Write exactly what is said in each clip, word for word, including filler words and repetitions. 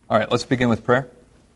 All right, let's begin with prayer.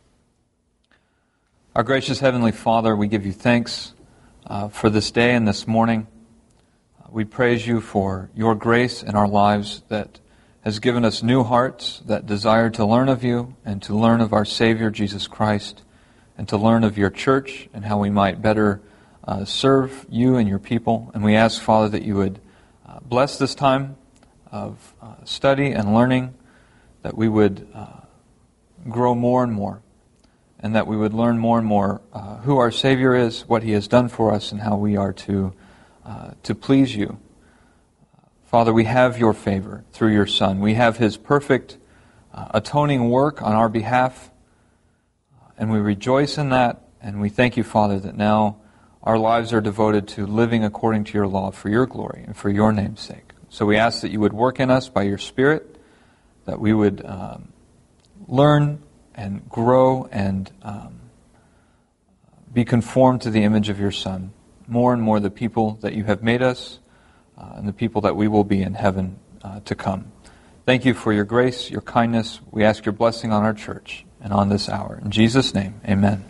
Our gracious Heavenly Father, we give you thanks uh, for this day and this morning. Uh, we praise you for your grace in our lives that has given us new hearts that desire to learn of you and to learn of our Savior, Jesus Christ, and to learn of your church and how we might better uh, serve you and your people. And we ask, Father, that you would uh, bless this time of uh, study and learning, that we would uh, grow more and more, and that we would learn more and more uh, who our Savior is, what He has done for us, and how we are to uh, to please you. Father, we have your favor through your Son. We have His perfect uh, atoning work on our behalf, and we rejoice in that, and we thank you, Father, that now our lives are devoted to living according to your law for your glory and for your name's sake. So we ask that you would work in us by your Spirit, that we would um, learn and grow and um, be conformed to the image of your Son. More and more the people that you have made us uh, and the people that we will be in heaven uh, to come. Thank you for your grace, your kindness. We ask your blessing on our church and on this hour. In Jesus' name, amen.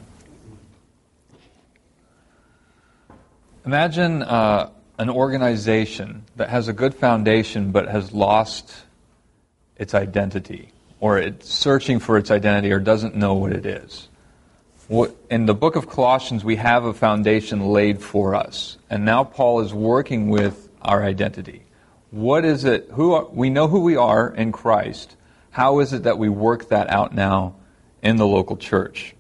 Imagine uh, an organization that has a good foundation but has lost its identity, or it's searching for its identity, or doesn't know what it is. In the book of Colossians, we have a foundation laid for us, and now Paul is working with our identity. What is it? Who are, we know who we are in Christ. How is it that we work that out now in the local church?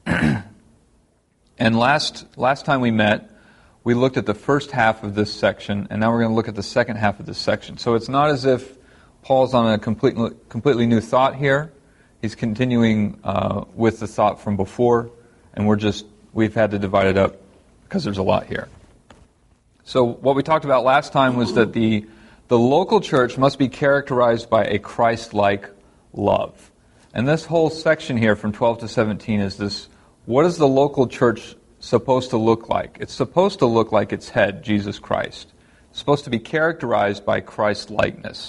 And last last time we met, we looked at the first half of this section, and now we're going to look at the second half of this section. So it's not as if Paul's on a completely, completely new thought here. He's continuing uh, with the thought from before, and we're just, we've had to divide it up because there's a lot here. So what we talked about last time was that the, the local church must be characterized by a Christ-like love. And this whole section here from twelve to seventeen is this, what is the local church supposed to look like? It's supposed to look like its head, Jesus Christ. It's supposed to be characterized by Christ-likeness.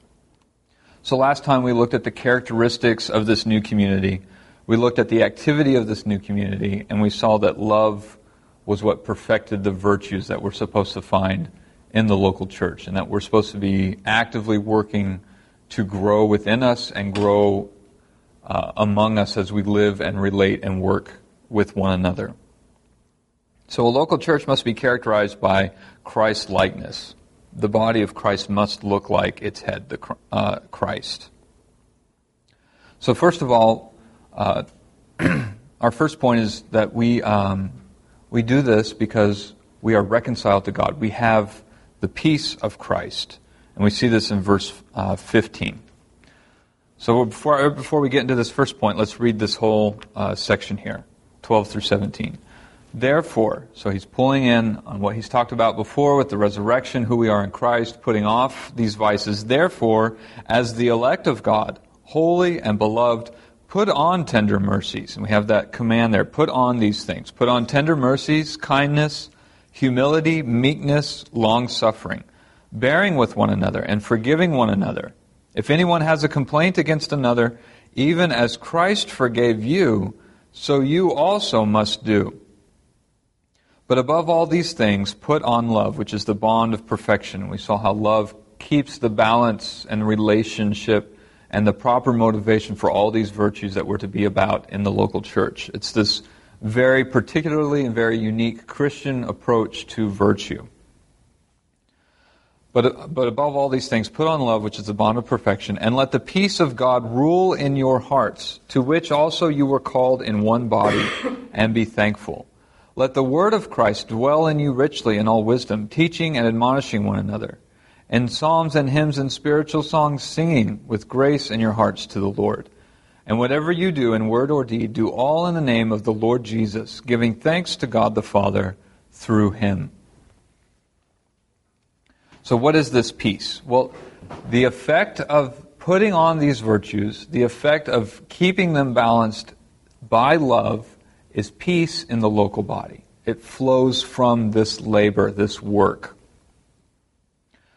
So last time we looked at the characteristics of this new community. We looked at the activity of this new community, and we saw that love was what perfected the virtues that we're supposed to find in the local church, and that we're supposed to be actively working to grow within us and grow uh, among us as we live and relate and work with one another. So a local church must be characterized by Christ-likeness. The body of Christ must look like its head, the uh, Christ. So first of all, uh, our first point is that we um, we do this because we are reconciled to God. We have the peace of Christ, and we see this in verse uh, fifteen. So before before we get into this first point, let's read this whole uh, section here, twelve through seventeen. Therefore, so he's pulling in on what he's talked about before with the resurrection, who we are in Christ, putting off these vices. Therefore, as the elect of God, holy and beloved, put on tender mercies. And we have that command there, put on these things. Put on tender mercies, kindness, humility, meekness, long-suffering, bearing with one another and forgiving one another. If anyone has a complaint against another, even as Christ forgave you, so you also must do. But above all these things, put on love, which is the bond of perfection. We saw how love keeps the balance and relationship and the proper motivation for all these virtues that we're to be about in the local church. It's this very particularly and very unique Christian approach to virtue. But, but above all these things, put on love, which is the bond of perfection, and let the peace of God rule in your hearts, to which also you were called in one body, and be thankful. Let the word of Christ dwell in you richly in all wisdom, teaching and admonishing one another, in psalms and hymns and spiritual songs, singing with grace in your hearts to the Lord. And whatever you do in word or deed, do all in the name of the Lord Jesus, giving thanks to God the Father through Him. So what is this peace? Well, the effect of putting on these virtues, the effect of keeping them balanced by love, is peace in the local body. It flows from this labor, this work.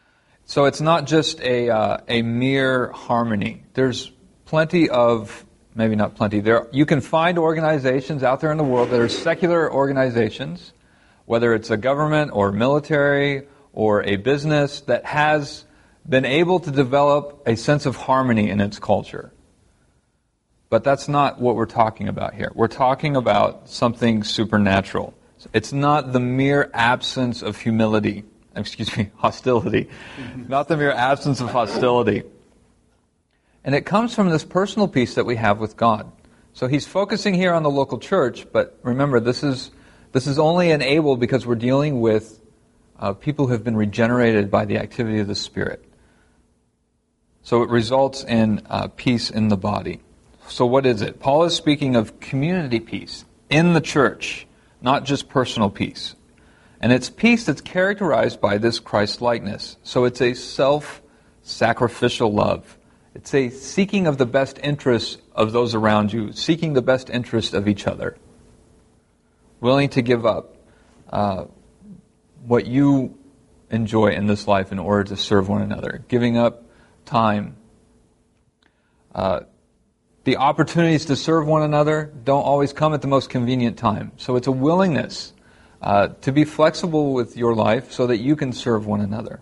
So it's not just a uh, a mere harmony. There's plenty of maybe not plenty. There, you can find organizations out there in the world that are secular organizations, whether it's a government or military or a business that has been able to develop a sense of harmony in its culture. But that's not what we're talking about here. We're talking about something supernatural. It's not the mere absence of humility, excuse me, hostility. Not the mere absence of hostility. And it comes from this personal peace that we have with God. So he's focusing here on the local church, but remember, this is this is only enabled because we're dealing with uh, people who have been regenerated by the activity of the Spirit. So it results in uh, peace in the body. So what is it? Paul is speaking of community peace in the church, not just personal peace. And it's peace that's characterized by this Christ-likeness. So it's a self-sacrificial love. It's a seeking of the best interests of those around you, seeking the best interest of each other. Willing to give up uh, what you enjoy in this life in order to serve one another. Giving up time. Uh, the opportunities to serve one another don't always come at the most convenient time. So it's a willingness uh, to be flexible with your life so that you can serve one another.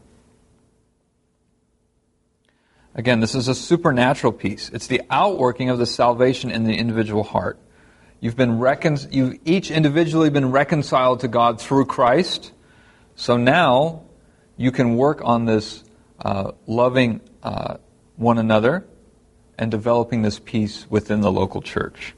Again, this is a supernatural peace. It's the outworking of the salvation in the individual heart. You've been recon- you've each individually been reconciled to God through Christ. So now you can work on this uh, loving uh, one another and developing this peace within the local church.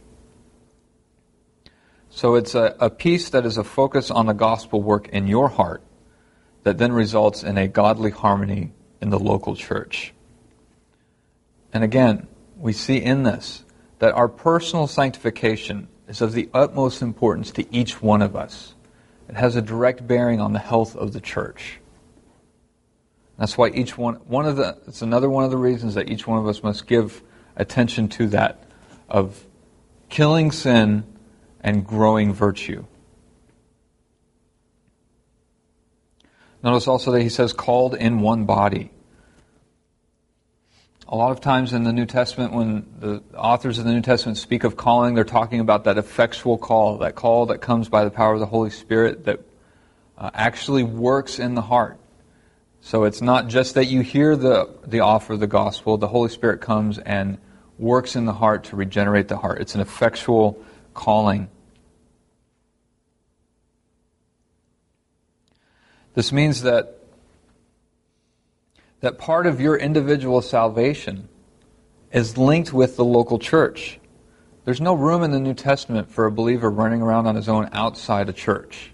So it's a, a peace that is a focus on the gospel work in your heart that then results in a godly harmony in the local church. And again, we see in this that our personal sanctification is of the utmost importance to each one of us. It has a direct bearing on the health of the church. That's why each one, one of the, it's another one of the reasons that each one of us must give attention to that, of killing sin and growing virtue. Notice also that he says, called in one body. A lot of times in the New Testament, when the authors of the New Testament speak of calling, they're talking about that effectual call, that call that comes by the power of the Holy Spirit that uh, actually works in the heart. So it's not just that you hear the, the offer of the gospel, the Holy Spirit comes and works in the heart to regenerate the heart. It's an effectual calling. This means that that part of your individual salvation is linked with the local church. There's no room in the New Testament for a believer running around on his own outside a church.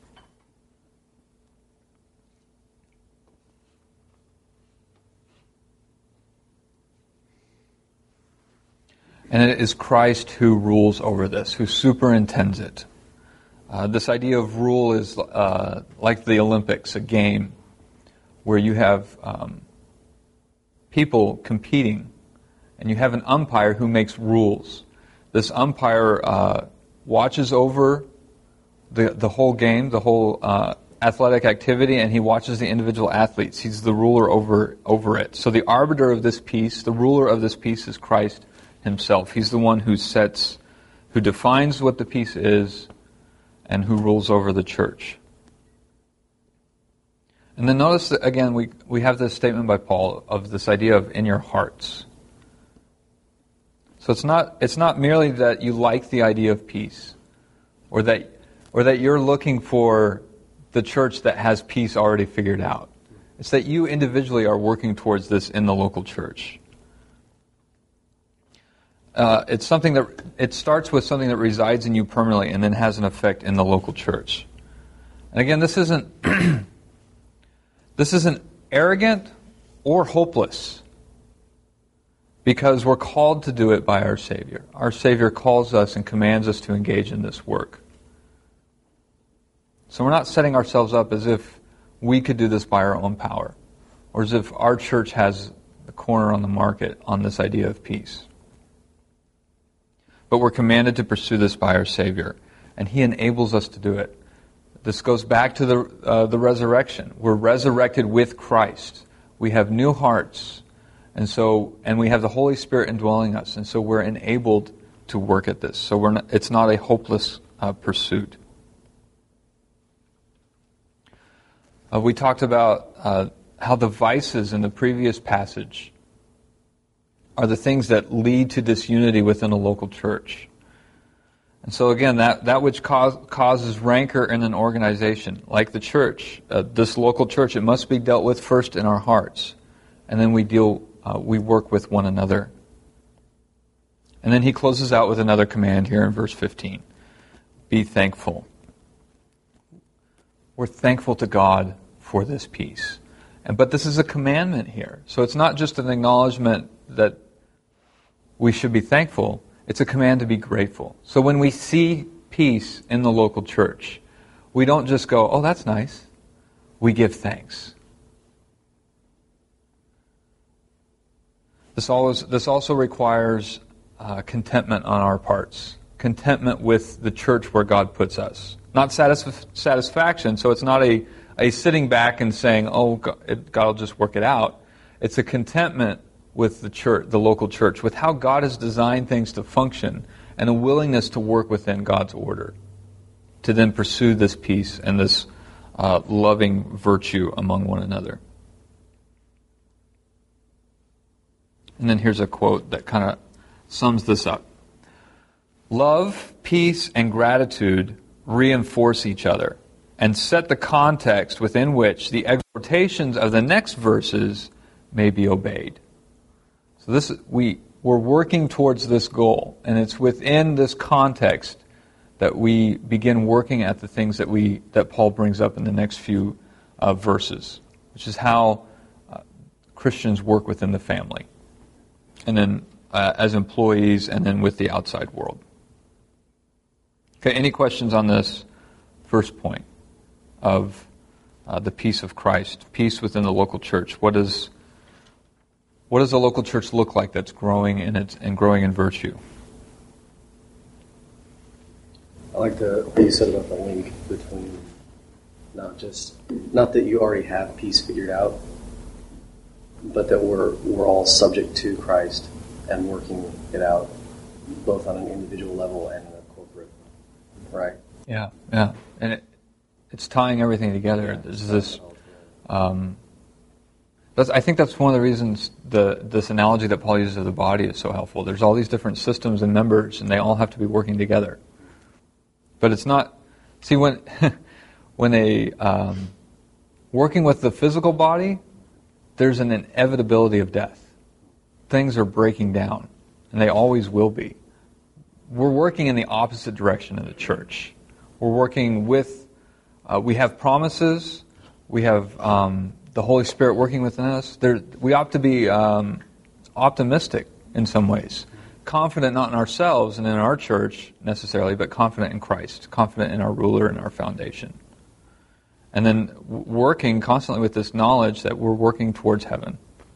And it is Christ who rules over this, who superintends it. Uh, this idea of rule is uh, like the Olympics, a game where you have um, people competing, and you have an umpire who makes rules. This umpire uh, watches over the the whole game, the whole uh, athletic activity, and he watches the individual athletes. He's the ruler over over it. So the arbiter of this peace, the ruler of this peace, is Christ himself. He's the one who sets, who defines what the peace is, and who rules over the church. And then notice that, again, we, we have this statement by Paul of this idea of in your hearts. So it's not it's not merely that you like the idea of peace, or that or that you're looking for the church that has peace already figured out. It's that you individually are working towards this in the local church. Uh, it's something that it starts with something that resides in you permanently and then has an effect in the local church. And again, this isn't this isn't arrogant or hopeless, because we're called to do it by our Savior. Our Savior calls us and commands us to engage in this work. So we're not setting ourselves up as if we could do this by our own power, or as if our church has the corner on the market on this idea of peace. But we're commanded to pursue this by our Savior, and He enables us to do it. This goes back to the uh, the resurrection. We're resurrected with Christ. We have new hearts, And so, and we have the Holy Spirit indwelling us, and so we're enabled to work at this. So we're not, it's not a hopeless uh, pursuit. Uh, we talked about uh, how the vices in the previous passage are the things that lead to disunity within a local church. And so again, that, that which cause, causes rancor in an organization, like the church, uh, this local church, it must be dealt with first in our hearts. And then we deal, uh, we work with one another. And then he closes out with another command here in verse fifteen. Be thankful. We're thankful to God for this peace. And but this is a commandment here. So it's not just an acknowledgement that we should be thankful. It's a command to be grateful. So when we see peace in the local church, we don't just go, oh, that's nice. We give thanks. This, always, this also requires uh, contentment on our parts. Contentment with the church where God puts us. Not satisf- satisfaction, so it's not a, a sitting back and saying, oh, God, God will just work it out. It's a contentment with the church, the local church, with how God has designed things to function, and a willingness to work within God's order, to then pursue this peace and this uh, loving virtue among one another. And then here's a quote that kind of sums this up. Love, peace, and gratitude reinforce each other and set the context within which the exhortations of the next verses may be obeyed. So this we we're working towards this goal, and it's within this context that we begin working at the things that we that Paul brings up in the next few uh, verses, which is how uh, Christians work within the family, and then uh, as employees, and then with the outside world. Okay, any questions on this first point of uh, the peace of Christ, peace within the local church? What does what does a local church look like that's growing in its and growing in virtue? I like the what you said about the link between not just not that you already have peace figured out, but that we're we're all subject to Christ and working it out, both on an individual level and in a corporate. Right. Yeah, yeah, and it, it's tying everything together. Yeah, There's this. Um, that's, I think that's one of the reasons the this analogy that Paul uses of the body is so helpful. There's all these different systems and members, and they all have to be working together. But it's not. See, when when a um, working with the physical body, there's an inevitability of death. Things are breaking down, and they always will be. We're working in the opposite direction in the church. We're working with, uh, we have promises, we have um, the Holy Spirit working within us. There, we ought to be um, optimistic in some ways. Confident not in ourselves and in our church necessarily, but confident in Christ, confident in our ruler and our foundation. And then working constantly with this knowledge that we're working towards heaven.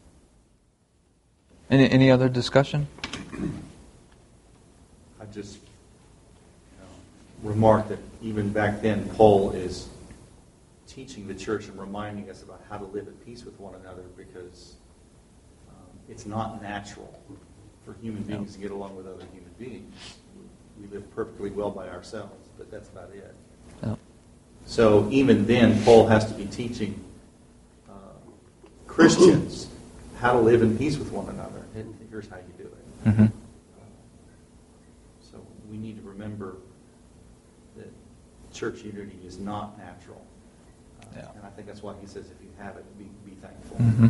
Any, any other discussion? I just you know, remarked that even back then, Paul is teaching the church and reminding us about how to live at peace with one another, because um, it's not natural for human beings no. to get along with other human beings. We, we live perfectly well by ourselves, but that's about it. No. So even then, Paul has to be teaching uh, Christians how to live in peace with one another. Here's how you do it. Mm-hmm. So we need to remember that church unity is not natural. Uh, yeah. And I think that's why he says if you have it, be, be thankful. Mm-hmm.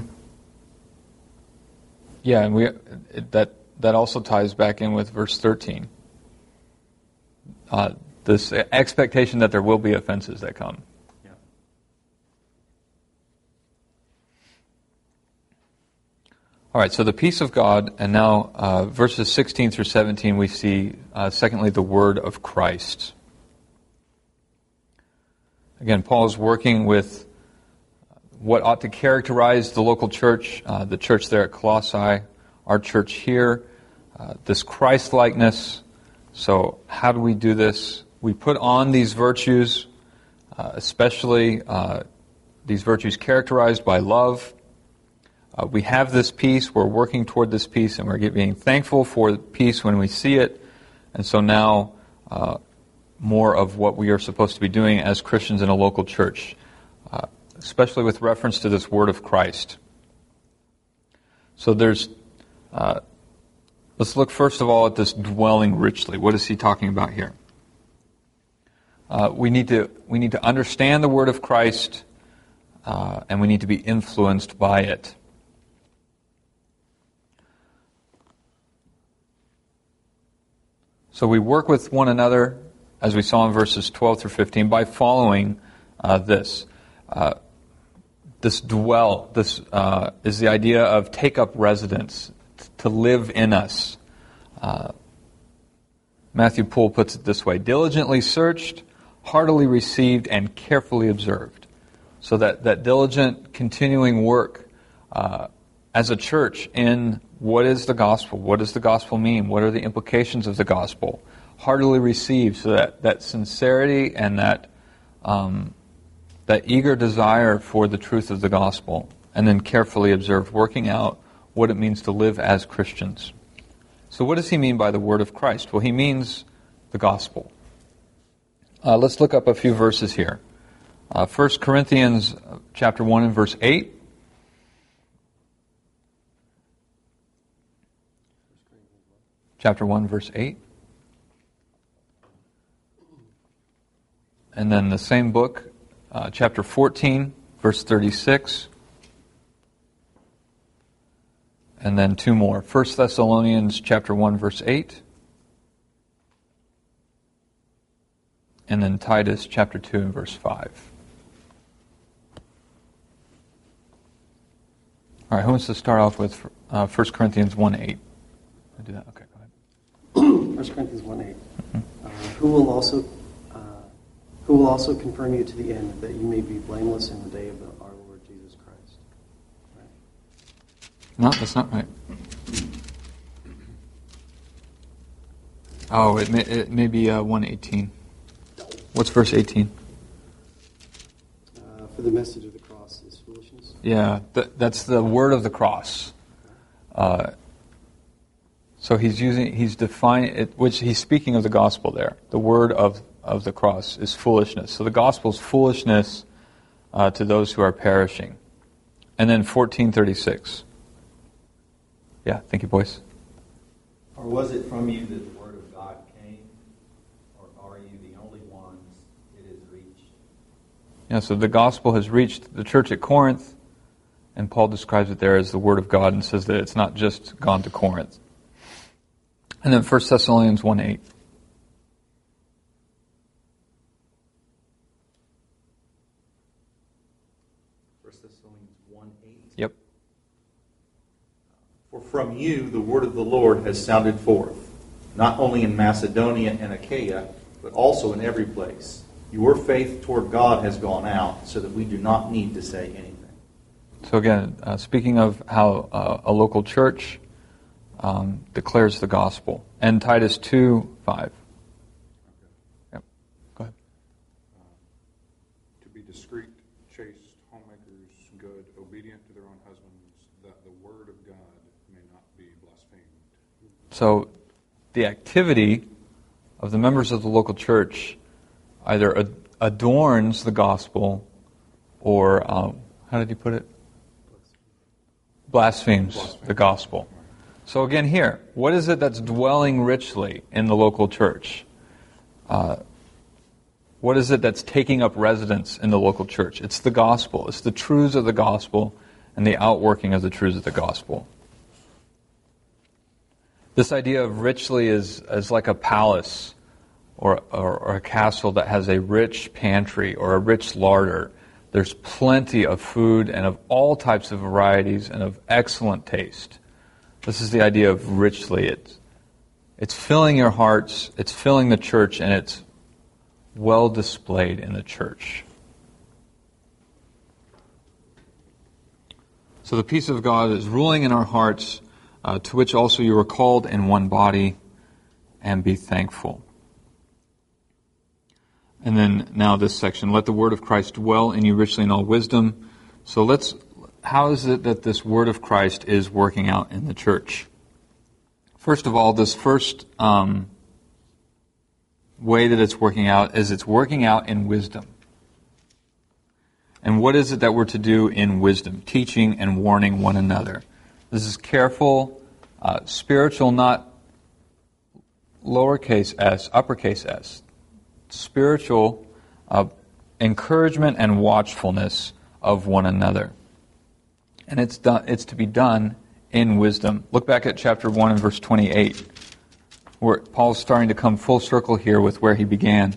Yeah, and we it, that that also ties back in with verse thirteen. Uh, this expectation that there will be offenses that come. Yeah. All right, so the peace of God, and now uh, verses sixteen through seventeen, we see, uh, secondly, the word of Christ. Again, Paul is working with what ought to characterize the local church, uh, the church there at Colossae, our church here, uh, this Christ-likeness. So how do we do this? We put on these virtues, uh, especially uh, these virtues characterized by love. Uh, we have this peace, we're working toward this peace, and we're being thankful for peace when we see it. And so now, uh, more of what we are supposed to be doing as Christians in a local church, uh, especially with reference to this word of Christ. So there's, uh, let's look first of all at this dwelling richly. What is he talking about here? Uh, we need to we need to understand the word of Christ, uh, and we need to be influenced by it. So we work with one another, as we saw in verses twelve through fifteen, by following uh, this. Uh, this dwell, this uh, is the idea of take up residence, t- to live in us. Uh, Matthew Poole puts it this way: diligently searched, heartily received, and carefully observed. So that, that diligent, continuing work uh, as a church in what is the gospel? What does the gospel mean? What are the implications of the gospel? Heartily received, so that, that sincerity and that um, that eager desire for the truth of the gospel, and then carefully observed, working out what it means to live as Christians. So what does he mean by the word of Christ? Well, he means the gospel. Uh, let's look up a few verses here. Uh, First Corinthians chapter one and verse eight. Chapter one, verse eight. And then the same book, uh, chapter fourteen, verse thirty-six. And then two more. First Thessalonians chapter one, verse eight. And then Titus chapter two and verse five. All right, who wants to start off with uh, First Corinthians one eight? I'll do that. Okay, go ahead. First Corinthians one eight. Mm-hmm. Uh, who will also uh, who will also confirm you to the end, that you may be blameless in the day of the, our Lord Jesus Christ. Right? No, that's not right. Oh, it may, it may be uh, one eighteen. What's verse eighteen? Uh, for the message of the cross is foolishness. Yeah, th- that's the word of the cross. Uh, so he's using, he's defining it, which he's speaking of the gospel there. The word of, of the cross is foolishness. So the gospel is foolishness uh, to those who are perishing. And then fourteen thirty-six. Yeah, thank you, boys. Or was it from you that the word of God came? Or are you the only ones it has reached? Yeah, so the gospel has reached the church at Corinth, and Paul describes it there as the word of God and says that it's not just gone to Corinth. And then First Thessalonians one eight. First Thessalonians one eight. Yep. For from you the word of the Lord has sounded forth, not only in Macedonia and Achaia, but also in every place. Your faith toward God has gone out, so that we do not need to say anything. So again, uh, speaking of how uh, a local church um, declares the gospel. And Titus two five. Yep. Go ahead. Uh, to be discreet, chaste, homemakers, good, obedient to their own husbands, that the word of God may not be blasphemed. So the activity of the members of the local church either ad- adorns the gospel or, um, how did he put it? Blasphemes, Blasphemes the gospel. So again here, what is it that's dwelling richly in the local church? Uh, what is it that's taking up residence in the local church? It's the gospel. It's the truths of the gospel and the outworking of the truths of the gospel. This idea of richly is, is like a palace or, or, or a castle that has a rich pantry or a rich larder. There's plenty of food and of all types of varieties and of excellent taste. This is the idea of richly. It's, it's filling your hearts, it's filling the church, and it's well displayed in the church. So the peace of God is ruling in our hearts, uh, to which also you are called in one body, and be thankful. And then now this section, let the word of Christ dwell in you richly in all wisdom. So let's how is it that this word of Christ is working out in the church? First of all, this first um, way that it's working out is it's working out in wisdom. And what is it that we're to do in wisdom? Teaching and warning one another. This is careful, uh, spiritual, not lowercase s, uppercase s. Spiritual uh, encouragement and watchfulness of one another. And it's done, it's to be done in wisdom. Look back at chapter one and verse twenty-eight, where Paul's starting to come full circle here with where he began.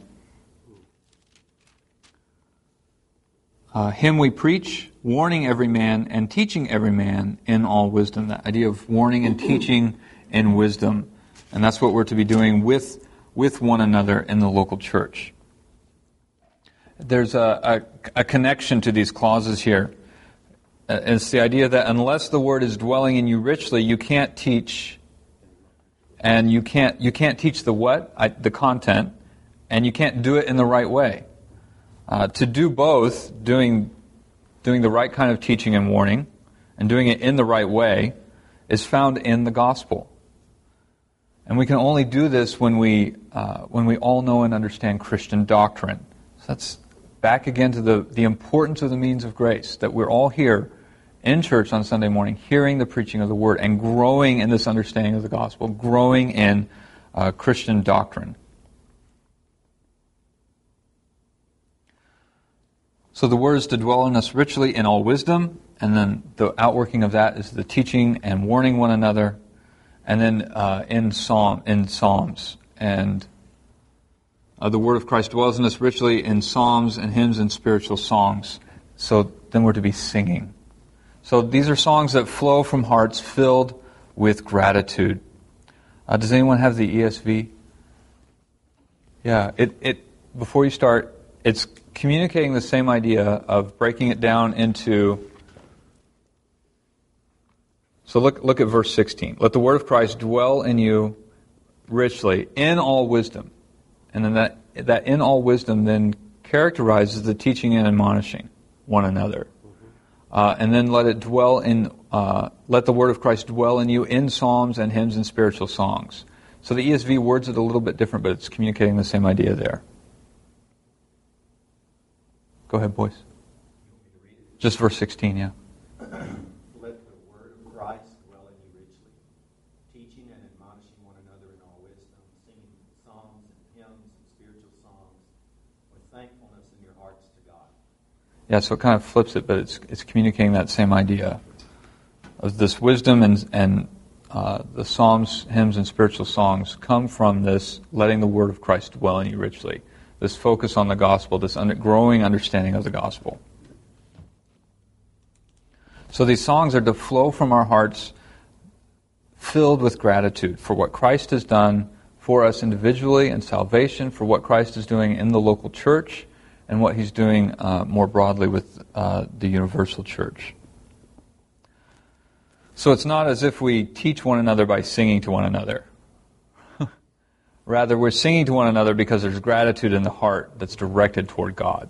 Uh, him we preach, warning every man and teaching every man in all wisdom. That idea of warning and teaching in wisdom. And that's what we're to be doing with, with one another in the local church. There's a, a, a connection to these clauses here. Uh, it's the idea that unless the word is dwelling in you richly, you can't teach, and you can't you can't teach the what, I, the content, and you can't do it in the right way. Uh, to do both, doing doing the right kind of teaching and warning, and doing it in the right way, is found in the gospel. And we can only do this when we uh, when we all know and understand Christian doctrine. So that's back again to the, the importance of the means of grace, that we're all here in church on Sunday morning, hearing the preaching of the Word, and growing in this understanding of the gospel, growing in uh, Christian doctrine. So the Word is to dwell in us richly in all wisdom, and then the outworking of that is the teaching and warning one another, and then uh, in Psalm in Psalms. And uh, the Word of Christ dwells in us richly in psalms and hymns and spiritual songs. So then we're to be singing. So these are songs that flow from hearts filled with gratitude. Uh, does anyone have the E S V? Yeah, it, it before you start, it's communicating the same idea of breaking it down into... So look look at verse sixteen. Let the word of Christ dwell in you richly in all wisdom. And then that, that in all wisdom then characterizes the teaching and admonishing one another. Uh, and then let it dwell in, uh, let the word of Christ dwell in you in psalms and hymns and spiritual songs. So the E S V words it a little bit different, but it's communicating the same idea there. Go ahead, boys. Just verse sixteen, yeah. Let the word of Christ dwell in you richly, teaching and admonishing one another in all wisdom, singing psalms and hymns and spiritual songs with thankfulness in your hearts to God. Yeah, so it kind of flips it, but it's it's communicating that same idea of this wisdom, and and uh, the psalms, hymns, and spiritual songs come from this letting the word of Christ dwell in you richly. This focus on the gospel, this under, growing understanding of the gospel. So these songs are to flow from our hearts filled with gratitude for what Christ has done for us individually in salvation, for what Christ is doing in the local church, and what He's doing uh, more broadly with uh, the universal church. So it's not as if we teach one another by singing to one another. Rather, we're singing to one another because there's gratitude in the heart that's directed toward God.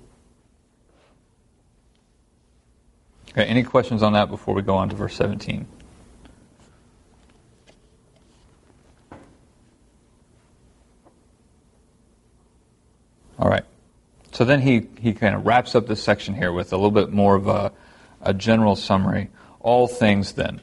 Okay, any questions on that before we go on to verse seventeen? All right. So then he, he kind of wraps up this section here with a little bit more of a, a general summary. All things then.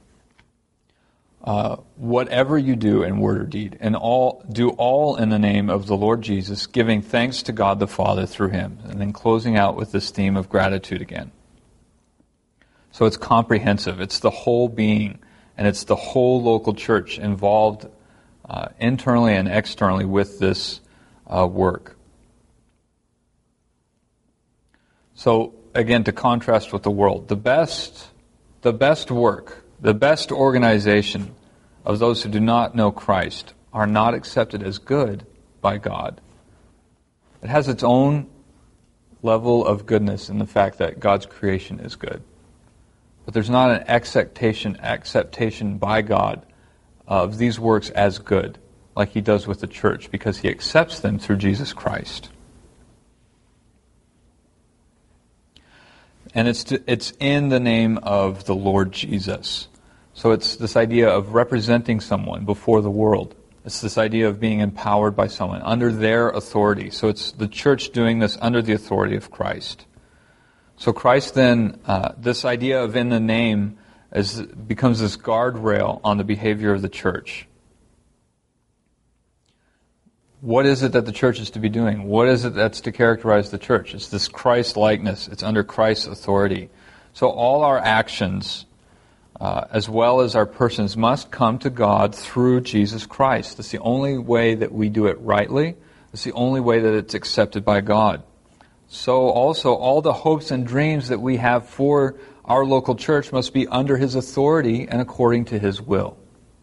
Uh, whatever you do in word or deed, and all do all in the name of the Lord Jesus, giving thanks to God the Father through Him. And then closing out with this theme of gratitude again. So it's comprehensive. It's the whole being, and it's the whole local church involved uh, internally and externally with this uh, work. So again, to contrast with the world, the best, the best work, the best organization of those who do not know Christ are not accepted as good by God. It has its own level of goodness in the fact that God's creation is good. But there's not an acceptation, acceptation by God of these works as good, like He does with the church, because He accepts them through Jesus Christ. And it's to, it's in the name of the Lord Jesus. So it's this idea of representing someone before the world. It's this idea of being empowered by someone under their authority. So it's the church doing this under the authority of Christ. So Christ then, uh, this idea of in the name is, becomes this guardrail on the behavior of the church. What is it that the church is to be doing? What is it that's to characterize the church? It's this Christ-likeness. It's under Christ's authority. So all our actions, uh, as well as our persons, must come to God through Jesus Christ. That's the only way that we do it rightly. It's the only way that it's accepted by God. So also, all the hopes and dreams that we have for our local church must be under His authority and according to His will.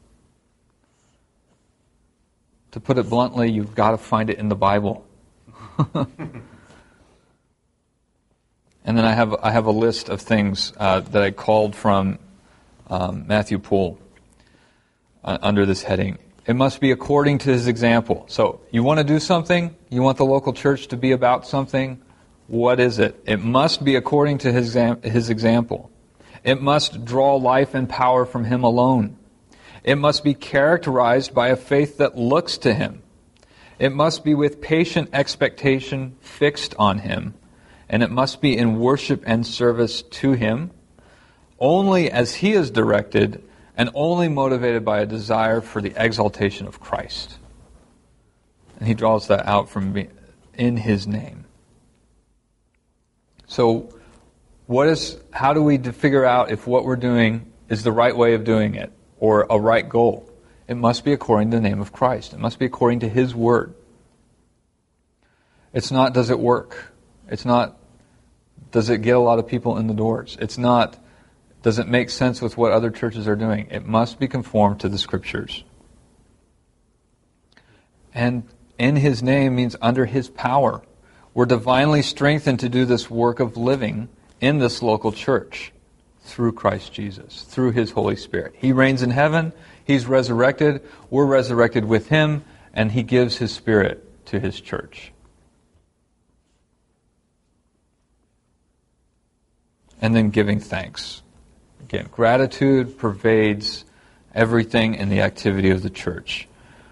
To put it bluntly, you've got to find it in the Bible. And then I have I have a list of things uh, that I called from um, Matthew Poole uh, under this heading. It must be according to His example. So you want to do something? You want the local church to be about something? What is it? It must be according to His, his example. It must draw life and power from Him alone. It must be characterized by a faith that looks to Him. It must be with patient expectation fixed on Him. And it must be in worship and service to Him, only as He is directed and only motivated by a desire for the exaltation of Christ. And he draws that out from in His name. So, what is? How do we figure out if what we're doing is the right way of doing it or a right goal? It must be according to the name of Christ. It must be according to His word. It's not, does it work? It's not, does it get a lot of people in the doors? It's not, does it make sense with what other churches are doing? It must be conformed to the Scriptures. And in His name means under His power. We're divinely strengthened to do this work of living in this local church through Christ Jesus, through His Holy Spirit. He reigns in heaven. He's resurrected. We're resurrected with Him, and He gives His Spirit to His church. And then giving thanks. Again, gratitude pervades everything in the activity of the church.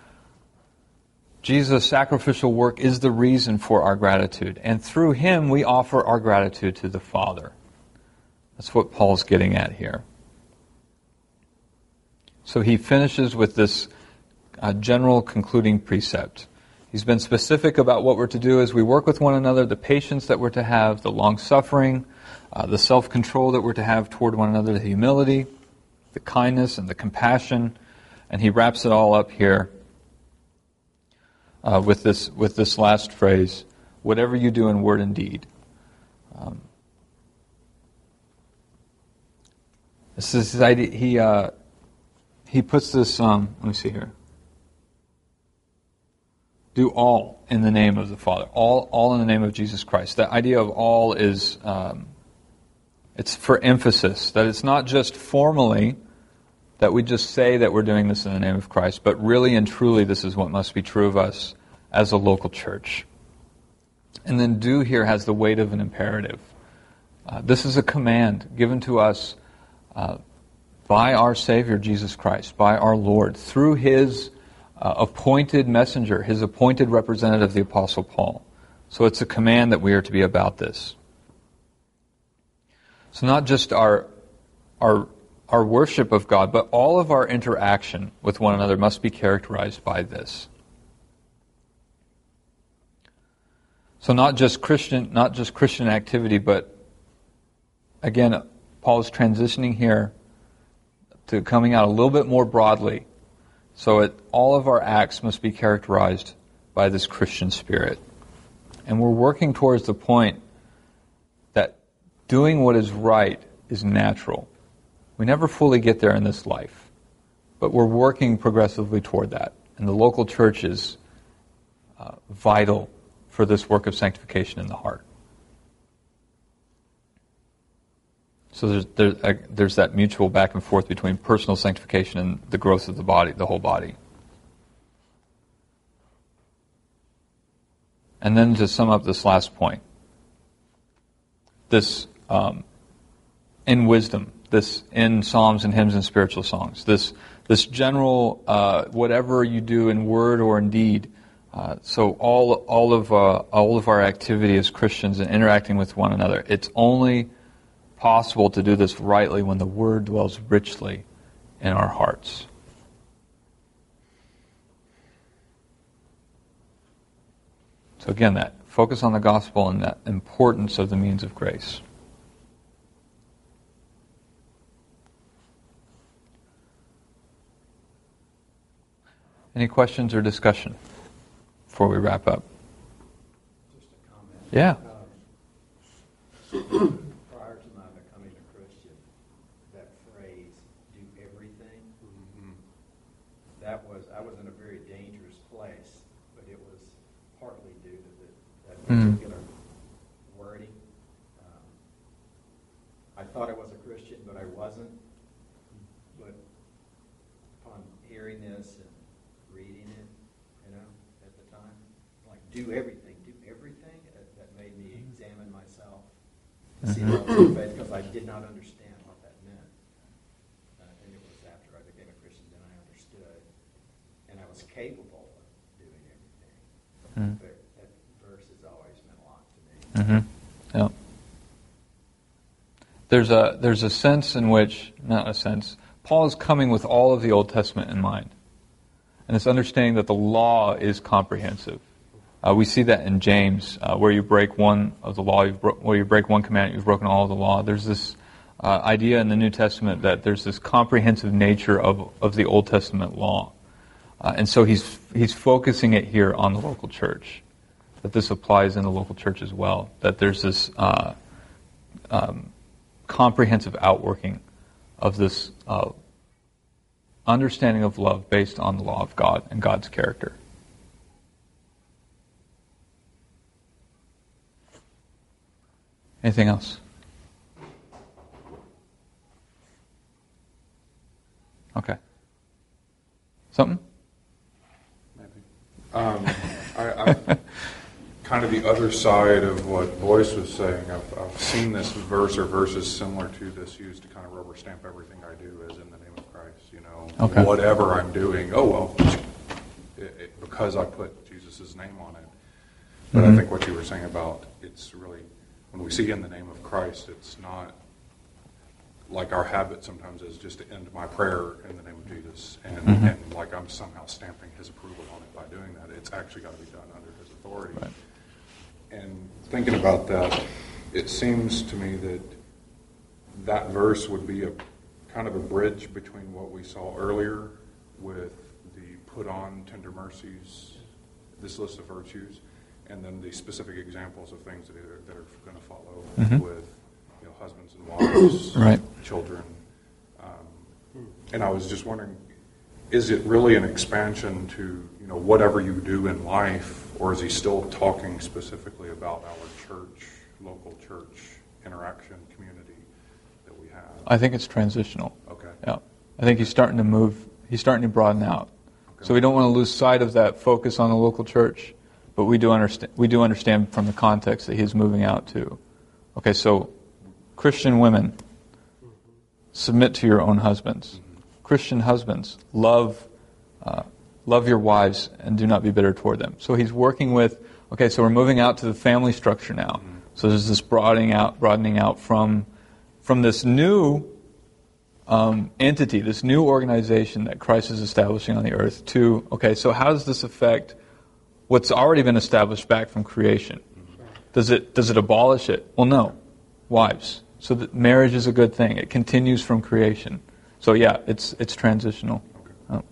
Jesus' sacrificial work is the reason for our gratitude. And through Him, we offer our gratitude to the Father. That's what Paul's getting at here. So he finishes with this uh, general concluding precept. He's been specific about what we're to do as we work with one another, the patience that we're to have, the long-suffering, uh, the self-control that we're to have toward one another, the humility, the kindness, and the compassion. And he wraps it all up here uh, with this with this last phrase, whatever you do in word and deed. Um, this is his idea. He, uh, he puts this, um, let me see here. Do all in the name of the Father. All all in the name of Jesus Christ. The idea of all is, um, it's for emphasis. That it's not just formally that we just say that we're doing this in the name of Christ, but really and truly this is what must be true of us as a local church. And then do here has the weight of an imperative. Uh, this is a command given to us uh, by our Savior Jesus Christ, by our Lord, through His Uh, appointed messenger, His appointed representative, the Apostle Paul. So it's a command that we are to be about this. So not just our our our worship of God, but all of our interaction with one another must be characterized by this. So not just Christian, not just Christian activity, but again, Paul is transitioning here to coming out a little bit more broadly. So it, all of our acts must be characterized by this Christian spirit. And we're working towards the point that doing what is right is natural. We never fully get there in this life, but we're working progressively toward that. And the local church is uh, vital for this work of sanctification in the heart. So there's there's, uh, there's that mutual back and forth between personal sanctification and the growth of the body, the whole body. And then to sum up this last point, this um, in wisdom, this in psalms and hymns and spiritual songs, this this general uh, whatever you do in word or in deed. Uh, so all all of uh, all of our activity as Christians and interacting with one another, it's only possible to do this rightly when the Word dwells richly in our hearts. So again, that focus on the gospel and that importance of the means of grace. Any questions or discussion before we wrap up? Just a comment. Yeah. Um, prior to my becoming a Christian, that phrase, do everything, mm-hmm. that was, I was in a very dangerous place, but it was partly due to the, that particular mm. wording. Um, I thought I was a Christian, but I wasn't. But upon hearing this and reading it, you know, at the time, like, do everything, do everything, that, that made me examine myself, to see what was faith, because I did not understand what that meant. Uh, and it was after I became a Christian that I understood, and I was capable of doing everything. Mm. But that verse has always meant a lot to me. Mm-hmm. Yeah. There's a there's a sense in which, not a sense, Paul is coming with all of the Old Testament in mind. And it's understanding that the law is comprehensive. Uh, we see that in James, uh, where you break one of the law, you've bro- where you break one commandment, you've broken all of the law. There's this uh, idea in the New Testament that there's this comprehensive nature of, of the Old Testament law. Uh, and so he's he's focusing it here on the local church, that this applies in the local church as well, that there's this uh, um, comprehensive outworking of this uh, understanding of love based on the law of God and God's character. Anything else? Okay. Something? Maybe. Um, I, I kind of the other side of what Boyce was saying. I've, I've seen this verse or verses similar to this used to kind of rubber stamp everything I do as in the name of Christ. You know, okay. Whatever I'm doing, oh well, it, it, because I put Jesus' name on it. But mm-hmm. I think what you were saying about it's really, when we see in the name of Christ, it's not like our habit sometimes is just to end my prayer in the name of Jesus, and, mm-hmm. and like I'm somehow stamping his approval on it by doing that. It's actually got to be done under his authority. Right. And thinking about that, it seems to me that that verse would be a kind of a bridge between what we saw earlier with the put on tender mercies, this list of virtues, and then the specific examples of things that are, that are going to follow mm-hmm. with you know, husbands and wives, right. children. Um, and I was just wondering, is it really an expansion to you know whatever you do in life, or is he still talking specifically about our church, local church interaction, community that we have? I think it's transitional. Okay. Yeah. I think he's starting to move, he's starting to broaden out. Okay. So we don't want to lose sight of that focus on the local church, but we do understand we do understand from the context that he's moving out to. Okay, so Christian women, submit to your own husbands. Mm-hmm. Christian husbands, love uh, love your wives and do not be bitter toward them. So he's working with, okay, so we're moving out to the family structure now. Mm-hmm. So there's this broadening out, broadening out from from this new um, entity, this new organization that Christ is establishing on the earth to, okay, so how does this affect what's already been established back from creation? Does it does it abolish it? Well, no. Wives. So that marriage is a good thing. It continues from creation. So yeah, it's it's transitional. Okay. Oh.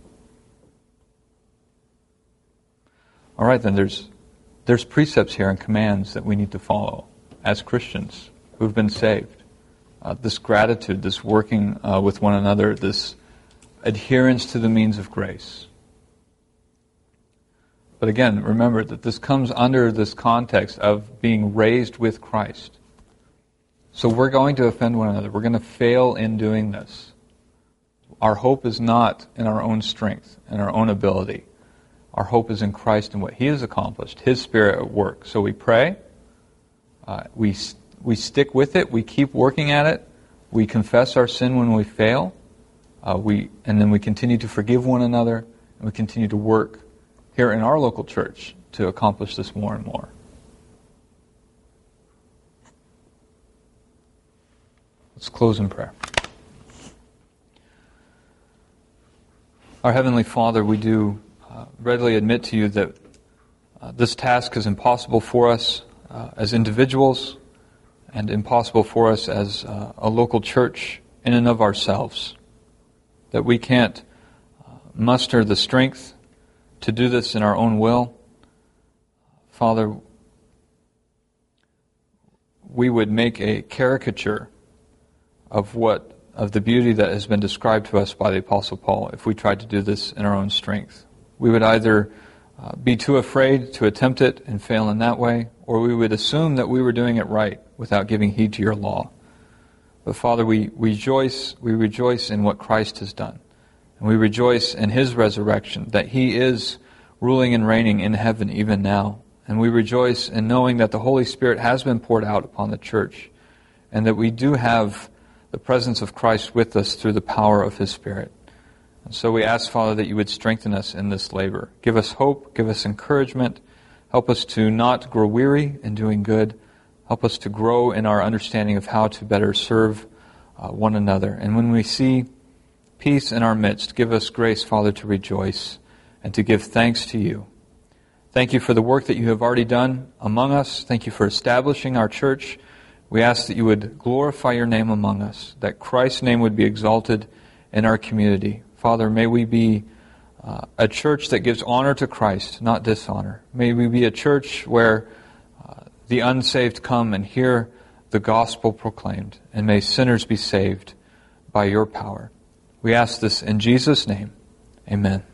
All right, then there's there's precepts here and commands that we need to follow as Christians who've been saved. Uh, this gratitude, this working uh, with one another, this adherence to the means of grace. But again, remember that this comes under this context of being raised with Christ. So we're going to offend one another. We're going to fail in doing this. Our hope is not in our own strength and our own ability. Our hope is in Christ and what He has accomplished, His Spirit at work. So we pray, uh, we we stick with it, we keep working at it, we confess our sin when we fail, uh, we and then we continue to forgive one another, and we continue to work here in our local church to accomplish this more and more. Let's close in prayer. Our Heavenly Father, we do uh, readily admit to you that uh, this task is impossible for us uh, as individuals and impossible for us as uh, a local church in and of ourselves. That we can't uh, muster the strength to do this in our own will. Father, we would make a caricature of what of the beauty that has been described to us by the Apostle Paul if we tried to do this in our own strength. We would either uh, be too afraid to attempt it and fail in that way, or we would assume that we were doing it right without giving heed to your law. But Father, we rejoice, we rejoice in what Christ has done. And we rejoice in His resurrection, that He is ruling and reigning in heaven even now. And we rejoice in knowing that the Holy Spirit has been poured out upon the church, and that we do have the presence of Christ with us through the power of His Spirit. And so we ask, Father, that you would strengthen us in this labor. Give us hope, give us encouragement. Help us to not grow weary in doing good. Help us to grow in our understanding of how to better serve uh, one another. And when we see peace in our midst, give us grace, Father, to rejoice and to give thanks to you. Thank you for the work that you have already done among us. Thank you for establishing our church. We ask that you would glorify your name among us, that Christ's name would be exalted in our community. Father, may we be uh, a church that gives honor to Christ, not dishonor. May we be a church where uh, the unsaved come and hear the gospel proclaimed, and may sinners be saved by your power. We ask this in Jesus' name. Amen.